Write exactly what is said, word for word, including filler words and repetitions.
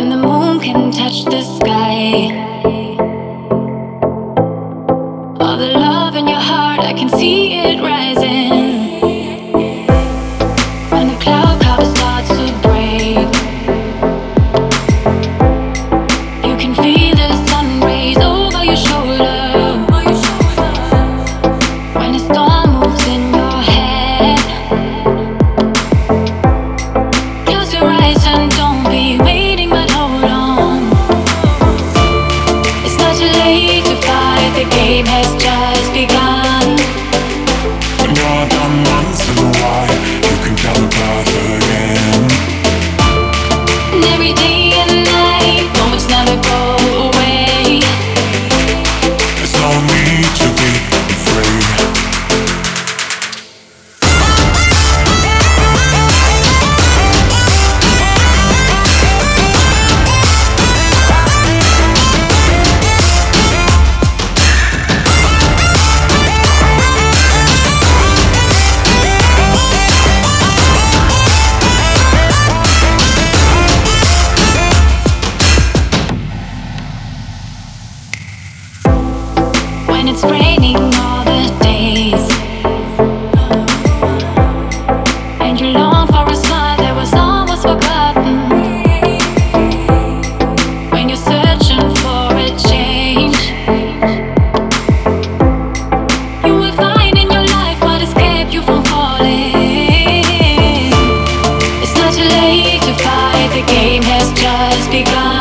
when the moon can touch the sky. All the love in your heart, I can see it rising. When the cloud cover starts to break, you can feel the sun rays over your shoulder. When the storm moves in your head, close your eyes and don't be waiting, but hold on. It's not too late to fight, the game has just begun. When you're done once in a while, you can count the path again. And every day and night, moments never go away. There's no need to be afraid. When it's raining all the days, and you long for a sun that was almost forgotten. When you're searching for a change, you will find in your life what has kept you from falling. It's not too late to fight, the game has just begun.